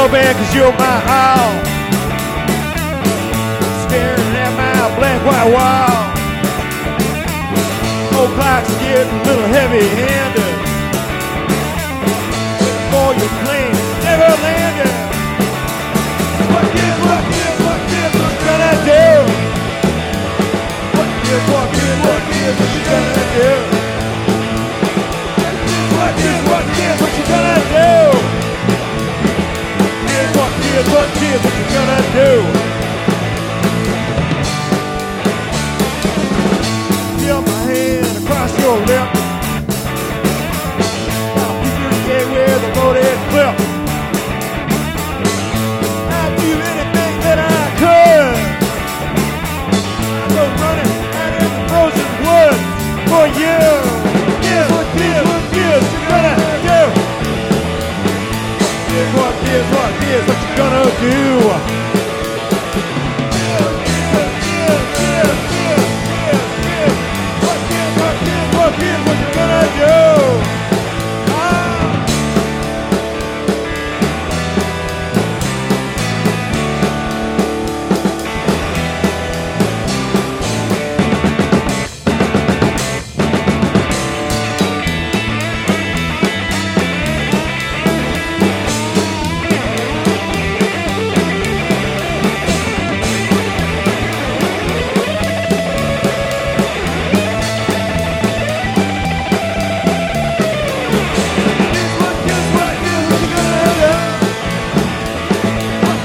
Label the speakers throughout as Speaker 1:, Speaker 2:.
Speaker 1: your bed cause you're my all. Staring at my blank white wall. Old clock's getting a little heavy-handed. For your plane never landed. What you gonna do? What you gonna do? What you gonna do? What you gonna do? Feel my hand across your lip. I'll keep your gate with a loaded clip. I'd do anything that I could. I go running out in the frozen woods for you. What you gonna do? What you gonna do? What you gonna do?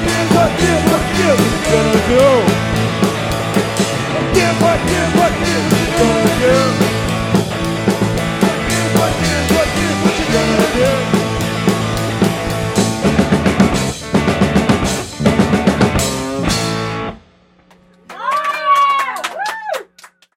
Speaker 1: What you